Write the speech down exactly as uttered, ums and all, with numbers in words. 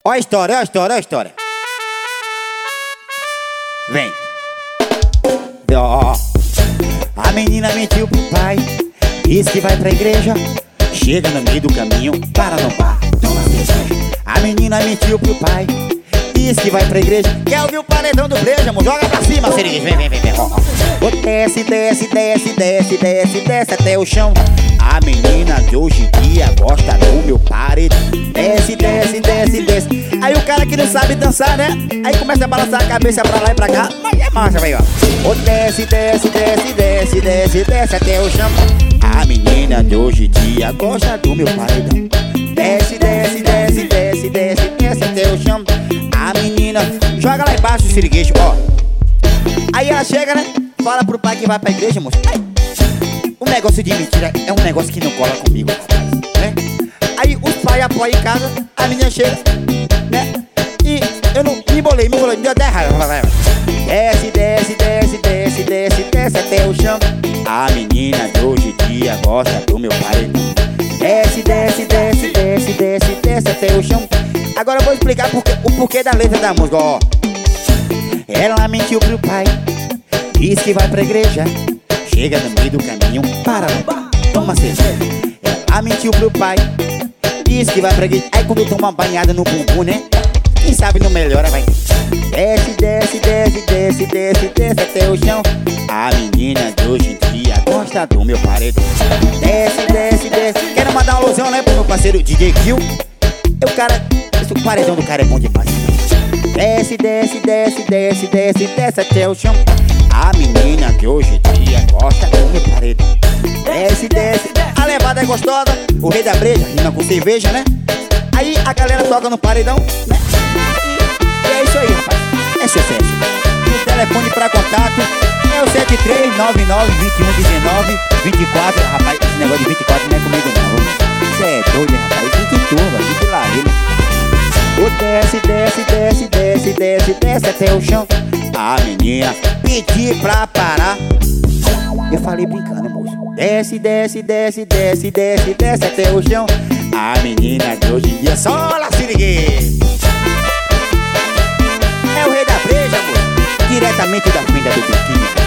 Ó a história, ó a história, ó a história. Vem. Ó. A menina mentiu pro pai, disse que vai pra igreja. Chega no meio do caminho, para no bar, toma cerveja. A menina mentiu pro pai, disse que vai pra igreja. Quer ouvir o paredão do Brejamo? Joga pra cima, seringuejo. Vem, vem, vem, vem. Ó, ó. Desce, desce, desce, desce, desce, desce até o chão. A menina de hoje em dia gosta do meu paredão. Desce, desce, desce, desce. Aí o cara que não sabe dançar, né? Aí começa a balançar a cabeça pra lá e pra cá. Mas é marcha, velho, ó. Oh, desce, desce, desce, desce, desce, desce até o chão. A menina de hoje em dia gosta do meu paredão. Desce, desce, desce, desce, desce, desce até o chão. A menina joga lá embaixo o siriguejo, ó. Aí ela chega, né? Fala pro pai que vai pra igreja, moço. Aí, o negócio de mentira é um negócio que não cola comigo, rapaz, né? Aí os pais apoiam em casa, a menina chega, né? E eu não me bolei, me bolei, me deu até raiva. Desce, desce, desce, desce, desce, desce até o chão. A menina de hoje em dia gosta do meu paredão. Desce, desce, desce, desce, desce, desce até o chão. Agora eu vou explicar porque, o porquê da letra da música, ó. Ela mentiu pro pai, disse que vai pra igreja. Chega no meio do caminho, para no bar, toma cerveja. Ela mentiu pro pai, disse que vai pra igreja. Aí quando toma uma banhada no bumbum, né? Quem sabe não melhora, vai. Desce, desce, desce, desce, desce, desce até o chão. A menina de hoje em dia gosta do meu paredão. Desce, desce, desce. Quero mandar uma alusão, né, pro meu parceiro D J Kill. E o cara, esse, o paredão do cara é bom demais. Desce, desce, desce, desce, desce, desce até o chão. A menina de hoje em dia gosta do meu paredão. Desce, desce, a levada é gostosa. O rei da breja rima com cerveja, né? Aí a galera toca no paredão, né? E, e é isso aí, rapaz, é sucesso. E o telefone pra contato é o sete três nove nove, dois um um nove, vinte e quatro. Rapaz, esse negócio de vinte e quatro não é comigo não. Você é doido, rapaz, vinte turma, vinte larilo. O desce, desce, desce, desce, desce, desce até o chão. A menina pedi pra parar. Eu falei brincando, moço. Desce, desce, desce, desce, desce, desce até o chão. A menina de hoje em dia só lá se liguei. É o rei da breja, moço. Diretamente da fenda do Biquinho.